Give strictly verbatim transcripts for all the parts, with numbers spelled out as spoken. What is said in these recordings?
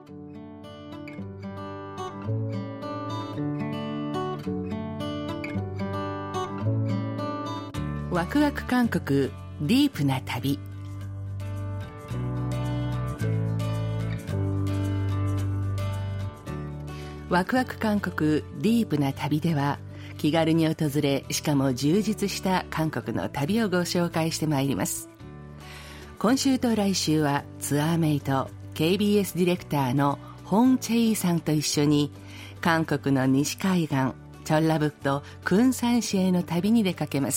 ワクワク韓国ディープな旅。ワクワク韓国ディープな旅では、気軽に訪れ、しかも充実した韓国の旅をご紹介してまいります。今週と来週はツアーメイト ケービーエス ディレクターのホン・チェイさんと一緒に、韓国の西海岸チョンラブットクンサン市への旅に出かけます。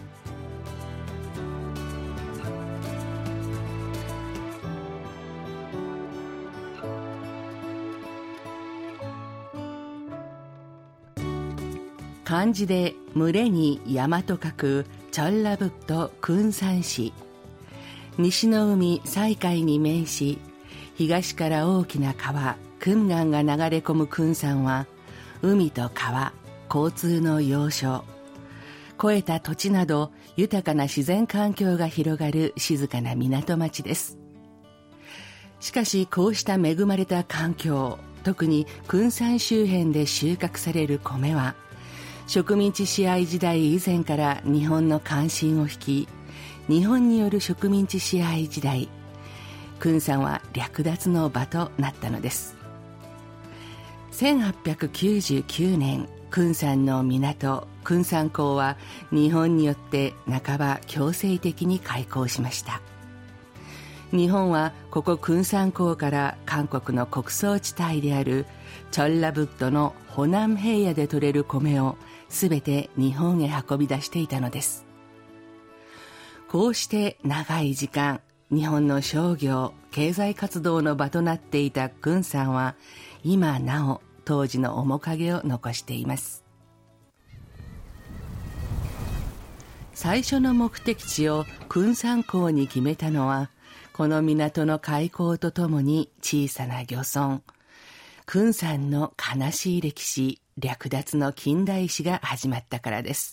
漢字で群れに山と書くチョンラブットクンサン市。西の海西海に面し、東から大きな川クンガンが流れ込むクンサンは、海と川、交通の要衝、越えた土地など豊かな自然環境が広がる静かな港町です。しかし、こうした恵まれた環境、特にクンサン周辺で収穫される米は、植民地支配時代以前から日本の関心を引き、日本による植民地支配時代、クンサンは略奪の場となったのです。せんはっぴゃくきゅうじゅうきゅうねん、クンサンの港クンサン港は日本によって半ば強制的に開港しました。日本はここクンサン港から韓国の穀倉地帯であるチョンラブットのホナン平野で採れる米をすべて日本へ運び出していたのです。こうして長い時間、日本の商業経済活動の場となっていたクンサンは、今なお当時の面影を残しています。最初の目的地をクンサン港に決めたのは、この港の開港とともに小さな漁村クンサンの悲しい歴史、略奪の近代史が始まったからです。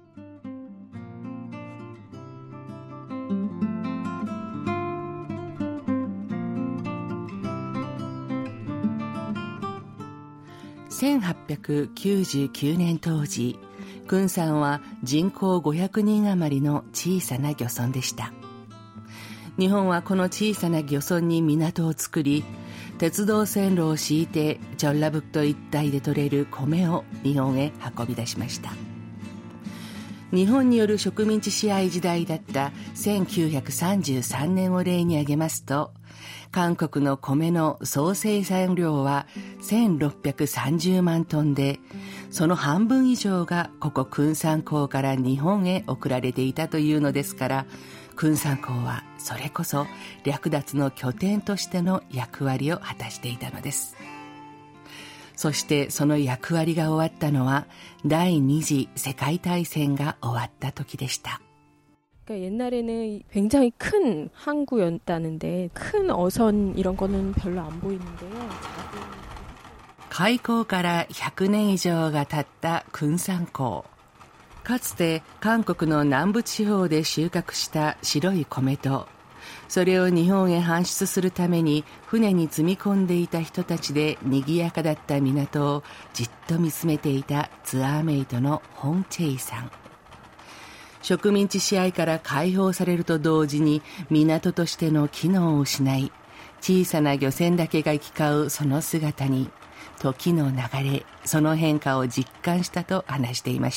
せんはっぴゃくきゅうじゅうきゅうねん当時、クンサンは人口ごひゃくにん余りの小さな漁村でした。日本はこの小さな漁村に港を作り、鉄道線路を敷いてチョンラブット一帯で採れる米を日本へ運び出しました。日本による植民地支配時代だったせんきゅうひゃくさんじゅうさんねんを例に挙げますと、韓国の米の総生産量はせんろっぴゃくさんじゅうまんトンで、その半分以上がここクンサン港から日本へ送られていたというのですから、クンサン港はそれこそ略奪の拠点としての役割を果たしていたのです。そしてその役割が終わったのは第二次世界大戦が終わった時でした。 옛날에는 굉장히 큰 항구였다는데 큰 어선 이런 거는 별로 안 보이는데요. 開港からひゃくねん以上が経ったクンサン港。かつて韓国の南部地方で収穫した白い米と、それを日本へ搬出するために船に積み込んでいた人たちで賑やかだった港をじっと見つめていたツアーメイトのホン・チェイさん。植民地支配から解放されると同時に港としての機能を失い、小さな漁船だけが行き交うその姿に、時の流れ、その変化を実感したと話していました。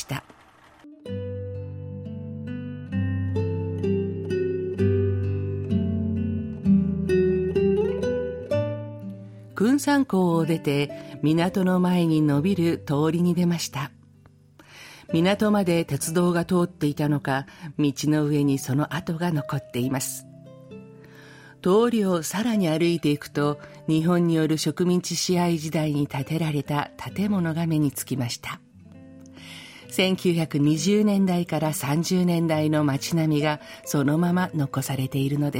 クンサン港を出て港の前に伸びる通りに出ました。港まで鉄道が通っていたのか、道の上にその跡が残っています。通りをさらに歩いていくと、日本による植民地支配時代に建てられた建物が目につきました。せんきゅうひゃくにじゅうねんだいからさんじゅうねんだいの街並みがそのまま残されているのです。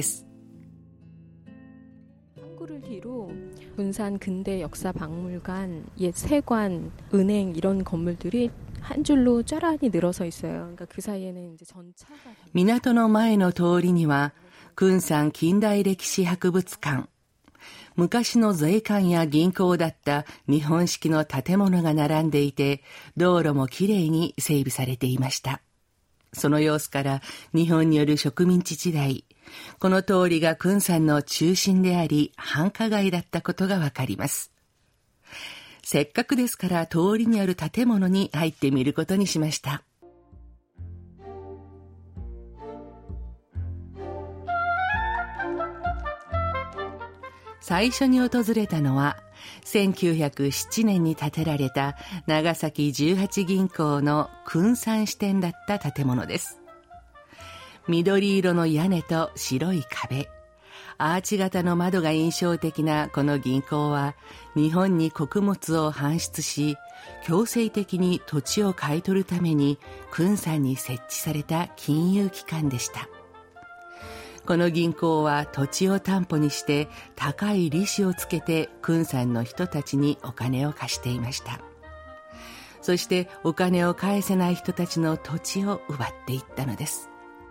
군산 근대 역사 박물관, 옛 세관, 은행 이런 건물들이 한 줄로 쫘라니 늘어서 있어요. 그러니까 그 사이에는 이제 전차가 港の前の通りには、クンサン近代歴史博物館、 昔の税関や銀行だった日本式の建物が並んでいて、道路もきれいに整備されていました。その様子から日本による植民地時代、この通りがクンサンの中心であり繁華街だったことがわかります。せっかくですから通りにある建物に入ってみることにしました。最初に訪れたのはせんきゅうひゃくななねんに建てられた長崎じゅうはち銀行のクンサン支店だった建物です。緑色の屋根と白い壁、アーチ型の窓が印象的なこの銀行は、日本に穀物を搬出し、強制的に土地を買い取るためにクンサンに設置された金融機関でした。この銀行は土地を担保にして高い利子をつけてクンサンの人たちにお金を貸していました。そしてお金を返せない人たちの土地を奪っていったのです。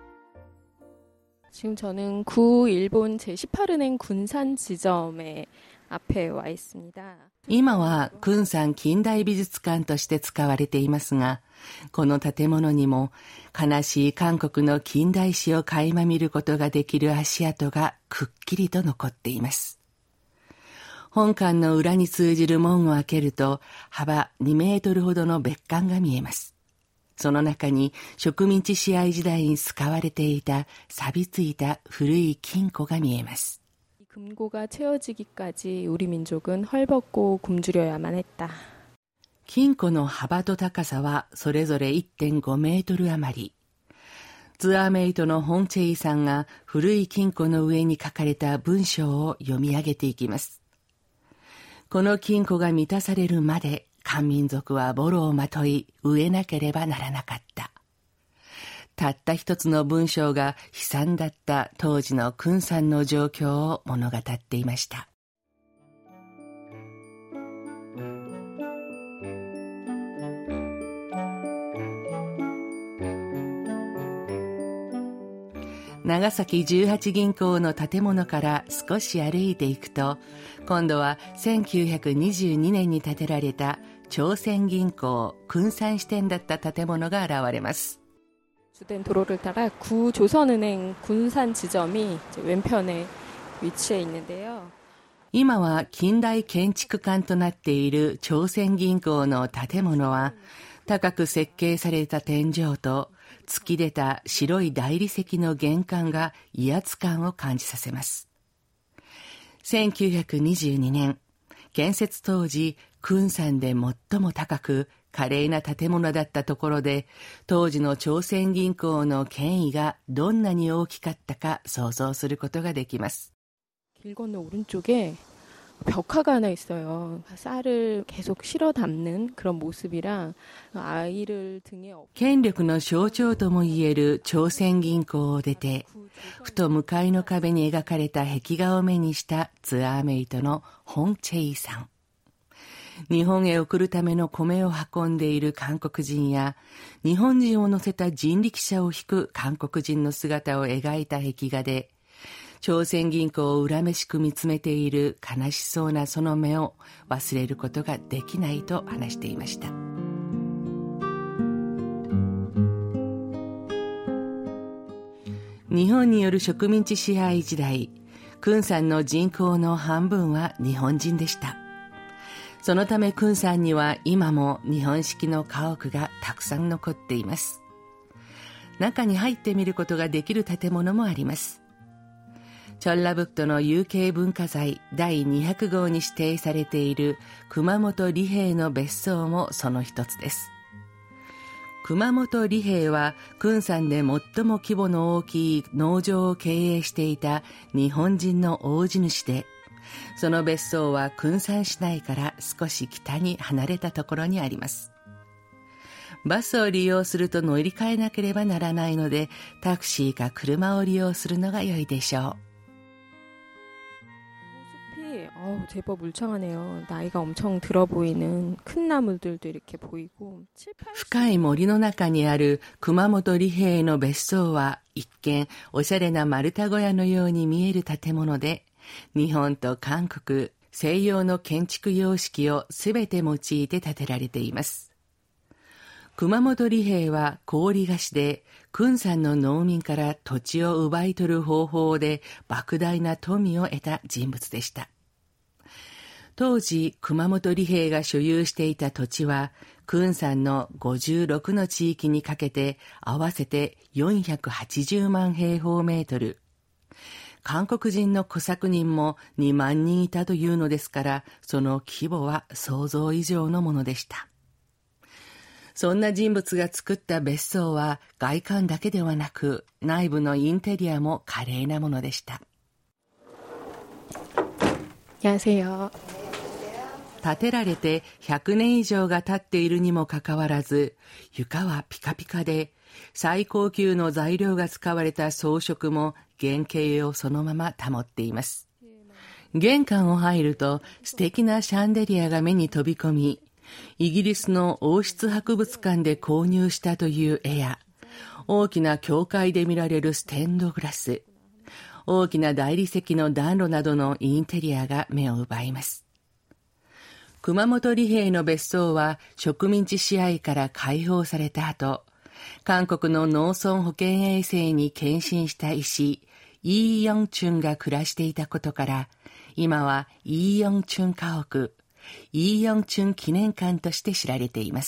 지금 저는 구 일본 제십팔 은행 군산 지점에 앞에 와 있습니다. 今はクンサン近代美術館として使われていますが、この建物にも悲しい韓国の近代史を垣間見ることができる足跡がくっきりと残っています。本館の裏に通じる門を開けると幅にメートルほどの別館が見えます。その中に植民地支配時代に使われていた錆びついた古い金庫が見えます。 금고가 채워지기까지 우리 민족은 헐벗고 굶주려야만 했다. 金庫の幅と高さはそれぞれ いってんごメートル余り。ツアーメイトのホンチェイさんが古い金庫の上に書かれた文章を読み上げていきます。この金庫が満たされるまで漢民族はボロをまとい飢えなければならなかった。たった一つの文章が悲惨だった当時のクンサンの状況を物語っていました。長崎じゅうはち銀行の建物から少し歩いていくと、今度はせんきゅうひゃくにじゅうにねんに建てられた朝鮮銀行クンサン支店だった建物が現れます。 주된 도로를 따라 구 조선은행 군산 지점이 왼편에 위치해 있는데요. 今は近代建築館となっている朝鮮銀行の建物は、高く設計された天井と突き出た白い大理石の玄関が威圧感を感じさせます。せんきゅうひゃくにじゅうにねん、建設当時、クンサンで最も高く華麗な建物だったところで、当時の朝鮮銀行の権威がどんなに大きかったか想像することができます。 길 건너 오른쪽에 벽화가 하나 있어요. 쌀을 계속 실어 담는 그런 모습이랑 아이를 등에 업고 権力の象徴ともいえる朝鮮銀行を出て、ふと向かいの壁に描かれた壁画を目にしたツアーメイトのホンチェイさん。日本へ送るための米を運んでいる韓国人や、日本人を乗せた人力車を引く韓国人の姿を描いた壁画で、朝鮮銀行を恨めしく見つめている悲しそうなその目を忘れることができないと話していました。日本による植民地支配時代、クンサンの人口の半分は日本人でした。そのためクンサンには今も日本式の家屋がたくさん残っています。中に入ってみることができる建物もあります。チョンラブクトの有形文化財だいにひゃくごうに指定されている熊本利平の別荘もその一つです。熊本利平はクンサンで最も規模の大きい農場を経営していた日本人の大地主で、その別荘はクンサン市内から少し北に離れたところにあります。バスを利用すると乗り換えなければならないので、タクシーか車を利用するのが良いでしょう。 어우, 제법 울창하네요. 나이가 엄청 들어 보이는 큰 나무들도 이렇게 보이고. 深い森の中にある熊本利平の別荘は一見おしゃれな丸太小屋のように見える建物で、 日本と韓国、西洋の建築様式をすべて用いて建てられています。熊本利平は高利貸しで、君山の農民から土地を奪い取る方法で莫大な富を得た人物でした。当時、熊本利平が所有していた土地は、君山のごじゅうろくの地域にかけて合わせてよんひゃくはちじゅうまん平方メートル。韓国人の小作人もにまんにんいたというのですから、その規模は想像以上のものでした。そんな人物が作った別荘は外観だけではなく、内部のインテリアも華麗なものでした。 안녕하세요。 建てられてひゃくねん以上が経っているにもかかわらず、床はピカピカで、最高級の材料が使われた装飾も原型をそのまま保っています。玄関を入ると素敵なシャンデリアが目に飛び込み、イギリスの王室博物館で購入したという絵や、大きな教会で見られるステンドグラス、大きな大理石の暖炉などのインテリアが目を奪います。熊本利平の別荘は植民地支配から解放された後、韓国の農村保健衛生に献身した医師、イ・ヨンチュンが暮らしていたことから、今はイ・ヨンチュン家屋、イ・ヨンチュン記念館として知られています。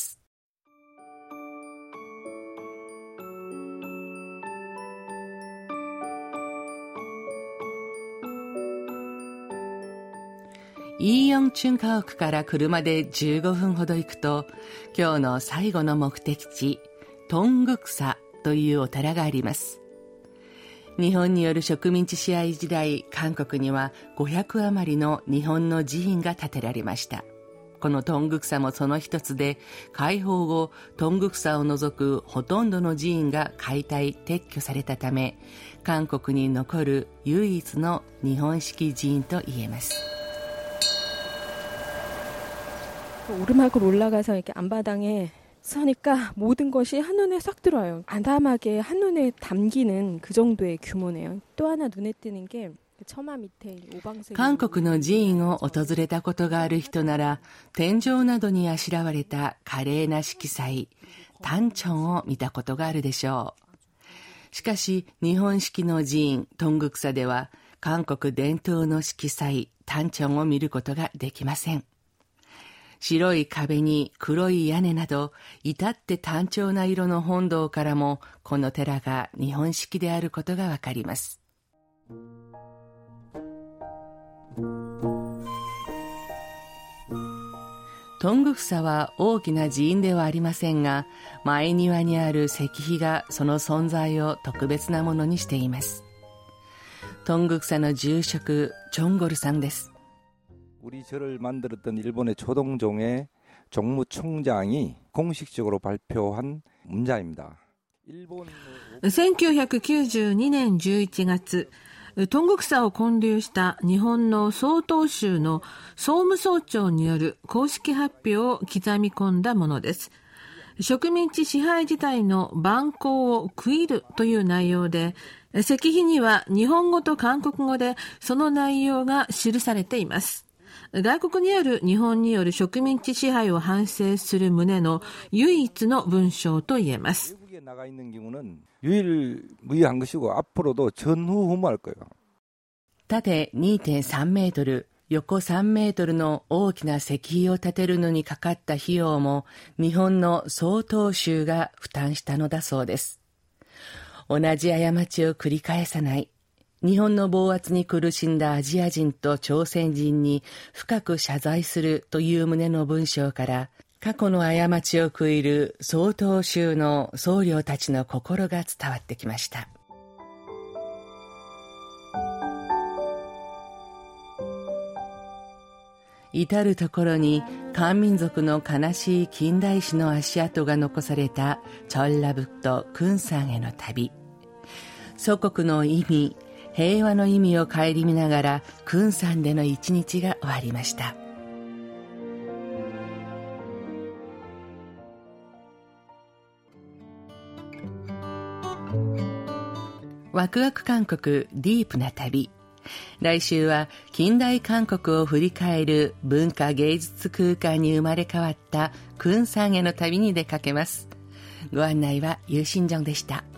イ・ヨンチュン家屋から車でじゅうごふんほど行くと、今日の最後の目的地、トングクサというお寺があります。日本による植民地支配時代、韓国にはごひゃく余りの日本の寺院が建てられました。このトングクサもその一つで、解放後、トングクサを除くほとんどの寺院が解体・撤去されたため、韓国に残る唯一の日本式寺院と言えます。 오르막을 올라가서 이렇게 안바당에 서니까 모든 것이 한눈에 싹 들어와요. 아담하게 한눈에 담기는 그 정도의 규모네요. 또 하나 눈에 띄는 게 처마 밑에 오방색. 韓国の寺院を訪れたことがある人なら、天井などにあしらわれた華麗な色彩、단청を見たことがあるでしょう。しかし、日本式の寺院、トングクサでは、韓国伝統の色彩、단청を見ることができません。白い壁に黒い屋根など、至って単調な色の本堂からも、この寺が日本式であることがわかります。トングクサは大きな寺院ではありませんが、前庭にある石碑がその存在を特別なものにしています。トングクサの住職、チョンゴルさんです。 우리 절을 만들었던 일본의 조동종의 정무총장이 공식적으로 발표한 문자입니다. せんきゅうひゃくきゅうじゅうにねんじゅういちがつ、トングクサを建立した日本の曹洞宗の総務総長による公式発表を刻み込んだものです。植民地支配時代の蛮行を悔いるという内容で、石碑には日本語と韓国語でその内容が記されています。外国にある日本による植民地支配を反省する旨の唯一の文章と言えます。 縦 にてんさん メートル、横さんメートルの大きな石碑を建てるのにかかった費用も日本の曹洞宗が負担したのだそうです。同じ過ちを繰り返さない。日本の暴圧に苦しんだアジア人と朝鮮人に深く謝罪するという旨の文章から、過去の過ちを悔いる曹洞宗の僧侶たちの心が伝わってきました。至るところに漢民族の悲しい近代史の足跡が残されたチョンラブクト・君山への旅。祖国の意味、平和の意味を顧みながら君山での一日が終わりました。ワクワク韓国ディープな旅。 来週は近代韓国を振り返る文化芸術空間に生まれ変わったクンサンへの旅に出かけます。ご案内はユーシンジョンでした。